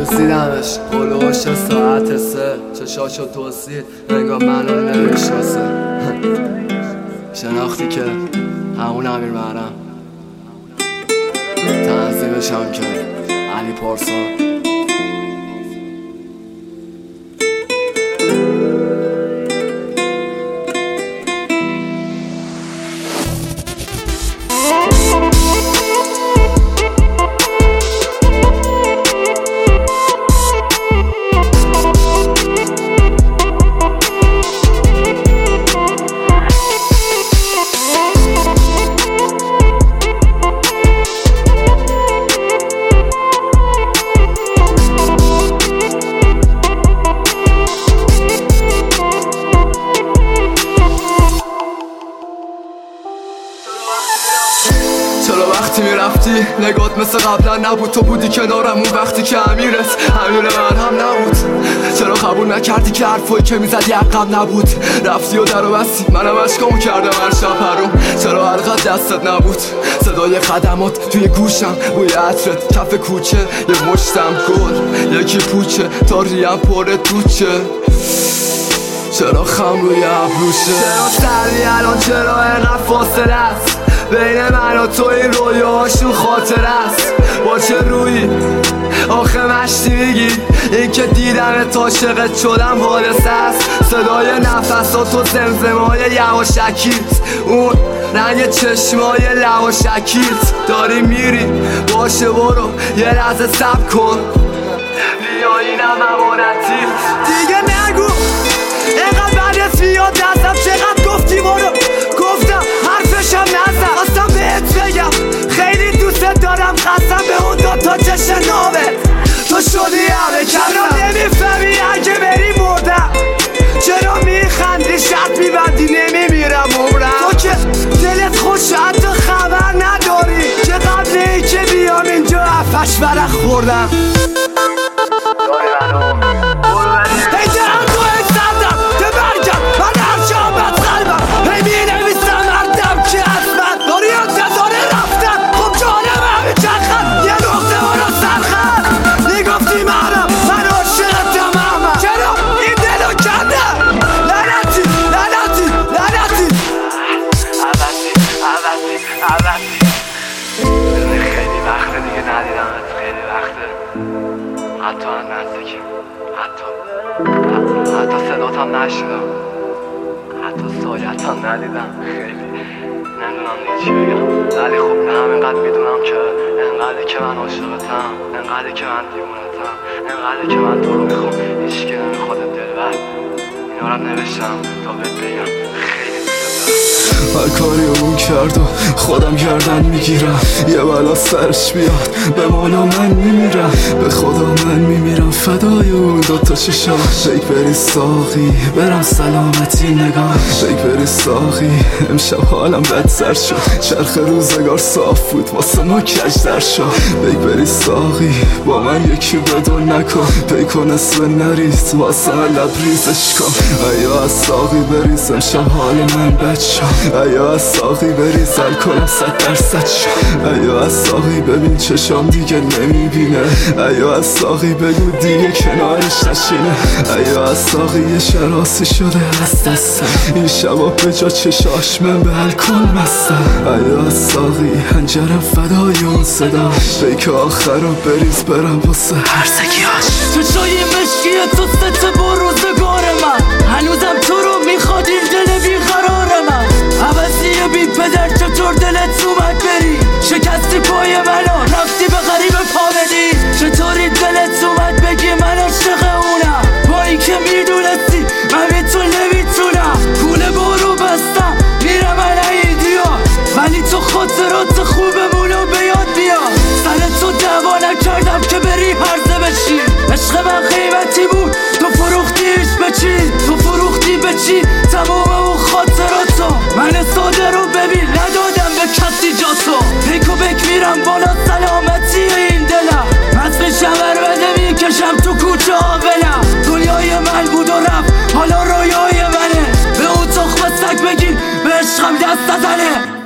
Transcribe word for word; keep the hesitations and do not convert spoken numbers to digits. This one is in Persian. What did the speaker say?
بوسیدمش قلوش ساعت سه چشاشو توصید انگار منو نمیشناسه شناختی که همون امیر محرم تنظیمش هم که علی پارسا چرا وقتی میرفتی نگات مثل قبلا نبود؟ تو بودی کنارم اون وقتی که امیرت امیر من هم نبود. چرا قبول نکردی که حرفایی که میزدی عقب نبود؟ رفتی و درو بستی منم اشکامو کردم هر شب هروم. چرا حلقت دستت نبود؟ صدای قدمات توی گوشم، بوی عطرت کف کوچه، یه مشتم گل یکی پوچه تا ریم پر توچه. چرا خم روی ابروشه؟ چرا سردی الان؟ چرا اینقدر فاصله است بین من و تو؟ این رویاهاشون خاطر است با چه روی آخه مشتی میگی؟ این که دیدم تا عاشقت شدم حادثه است. صدای نفسات و زمزمه‌های یواشکیت، اون رنگ چشمای لواشکیت. داری میری باشه برو یه لحظه صبر کن بیا اینم امانتی دیگه نگو اینقدر بعدت بیاد دستم چقدر گفتی برو. گفتم حرفشم نزن خواستم بهت بگم خیلی دوست دارم قسم به اون دوتا چشم نامت تو شدی همه کسم. نمیفهمی اگه بری مردم چرا میخندی شرط میبندی نمیمیرم عمرم؟ تو که دلت خوش حتی خبر نداری که قبل ای که بیام اینجا افش برق خوردم. داری منو برو بری هی درم تو اکسندم که برگم من هر شامت قلبم هی می نویسم مردم که اصلا داری انتظاره رفتن. خب جانم همه چرخن یه نقطه برو سرخن میگفتی منم من عاشقتم همه. چرا این دلو کندم؟ لعنتی لعنتی لعنتی عوضی عوضی عوضی. خیلی وقته دیگه ندیدمت، خیلی وقته، حتی هم نزدیکیم، حتی حتی صدات هم نشنیدم، حتی سایت هم ندیدم. خیلی نمیدونم دیگه چی بگم ولی خب نه همینقدر میدونم که انقدر که من عاشقتم، انقدر که من دیوونتم، انقدر که من تو رو میخوام هیچکی نمیخوادت دلبر. اینا رو هم نوشتم تا بهت بگم خیلی هر کاری اون کرد و خودم گردن میگیرم. یه بلا سرش بیاد به مالا من میمیرم، به خدا من میمیرم فدای اون دوتا چشام. شیک بری ساقی برم سلامتی نگاه، شیک بری ساقی امشب حالم بد سر شد. چرخ روزگار صاف بود واسه ما کج در شد. بیک بری ساقی با من یکی بدون نکن، بیکن اسم نریز واسه من لبریزش کن. ایا از ساقی بریز امشب حال من بد شد. ایا از ساقی بریز الکلم صد درصد شد. ایا از ساقی ببین چشام دیگه نمیبینه. ایا از ساقی بگو دیگه کنارش نشینه. ایا از ساقی یه شراسی شده از دستم، این شبا به جا چشاش من به الکل مستم. ایا از ساقی هنجرم فدای اون صداش، بیک آخر رو بریز برم واسه هر سگیاش. چشای مشکی تو ست با روزگار من، هنوزم تو رو میخواد این دل بیقرار من. عوضی بی پدر چطور دلت اومد بری؟ شکستی پای منو رفتی به غریب پا بدی. چطوری دلت اومد بگی من عاشق اونم با این که میدونستی من بی تو نمیتونم؟ پول بارو بستم میرم علی دیار ولی تو خاطرات خوبمونو به یاد بیار. سر تو دعوا نکردم که بری هرزه بشی. عشق من قیمتی بود تو فروختیش به چی؟ تو فروختی به چی؟ تمام اون خاطراتو من ساده رو ببین ندادم به کسی جاتو. پیک و بک میرم بالا سلامتی این دلم، مست میشم بده میکشم تو کوچه ها بلم. دنیای من بود و رفت حالا رویای منه، به اون تخم سگ بگی به عشقم دست نزنه.